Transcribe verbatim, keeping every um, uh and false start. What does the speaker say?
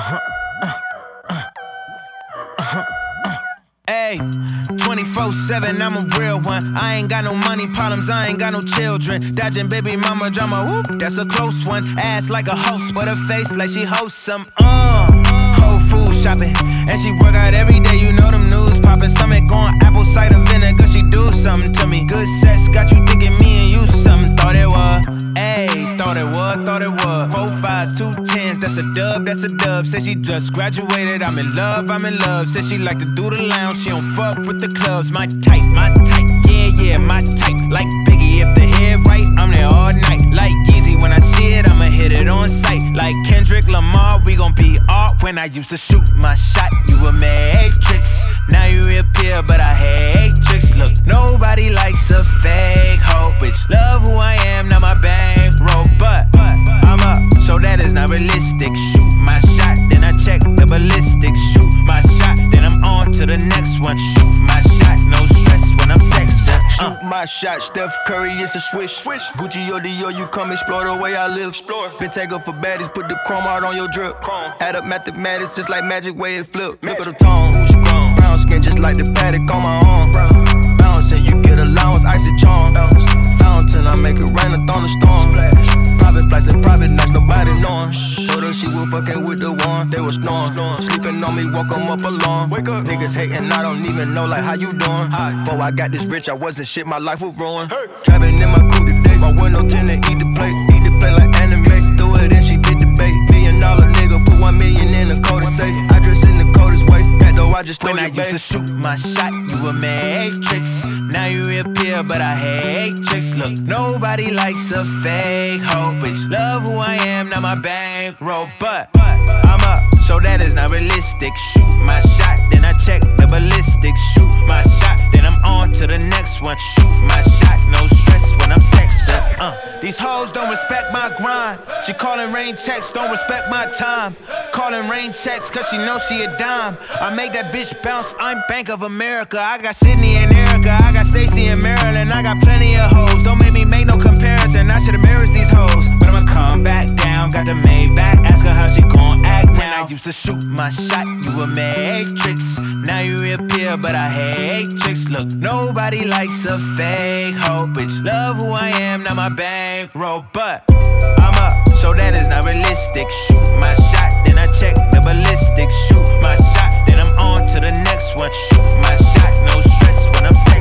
Uh-huh, uh, uh, uh-huh, uh. Ayy, twenty-four seven, I'm a real one. I ain't got no money problems, I ain't got no children. Dodging baby mama drama, whoop, that's a close one. Ass like a host, but her face like she hosts some, uh Whole food shopping, and she work out every day, you know them news poppin'. Stomach on apple cider vinegar, she do something to me. Good sex got you thinking me and you something. Thought it was, ayy, thought it was, thought it was. Four fives, two tens, that's a dub, that's a dub. Said she just graduated, I'm in love, I'm in love. Said she like to do the lounge, she don't fuck with the clubs. My type, my type, yeah, yeah, my type. Like Biggie, if the head right, I'm there all night. Like Yeezy, when I see it, I'ma hit it on sight. Like Kendrick Lamar, we gon' be art. When I used to shoot my shot, you a matrix. Now you reappear, but I hate tricks. Look, nobody likes a fake hoe, bitch. Love who I am, not my bankroll. But I'm up, so that is not realistic. Shoot my shot, then I check the ballistics. Shoot my shot, then I'm on to the next one. Shoot my shot, no stress when I'm sexing. Uh. Shoot my shot, Steph Curry, it's a swish. Swish. Gucci or Dior, you come explore the way I live. Explore. Been taken for baddies, put the chrome out on your drip. Chrome. Add up mathematics, just like magic, way it flip. Look at the tone. Brown skin, just like the paddock on my arm. Bouncing, you get allowance, icy charm. Fountain, I make it rain, a thunderstorm. Private flights and private nights, nobody knowing. Told her she was fucking with the one, they was snoring. Sleeping on me, woke 'em up alone. Wake up, niggas hating, I don't even know like how you doing. Before I got this rich, I wasn't shit, my life was ruined. Driving in my coupe today, my window tinted, eat the plate, eat the plate like anime. Threw it in, she bit the bait. Million dollar nigga, put one million in the code to say. I dress in the coldest way, that though I just When I it, used to shoot my shot, you a matrix. Now you reappear, but I hate tricks. Look, nobody likes a fake hoe, bitch. Love who I am, not my bankroll. But I'm up, so that is not realistic. Shoot my shot, then I check the ballistics. Shoot my shot, then I'm on to the next one. Shoot my shot, no stress when I'm sexing. Uh, these hoes don't respect my grind. She calling rain checks, don't respect my time. Calling rain checks, cause she knows she a dime. I make that bitch bounce, I'm Bank of America. I got Sydney and Erica, I got Stacy and Maryland. I got plenty of hoes, don't make me make no comparison. I should embarrass these hoes, but I'ma come back down. Got the Maybach, ask her how she gon' act now. When I used to shoot my shot, you a matrix. Now you reappear, but I hate tricks. Look, nobody likes a fake hoe, bitch. Love who I am, not my bankroll. But I'm up, so that is not realistic. Shoot my shot, then I check the ballistics. Shoot my shot, then I'm on to the next one. Shoot my shot, no stress when I'm saying.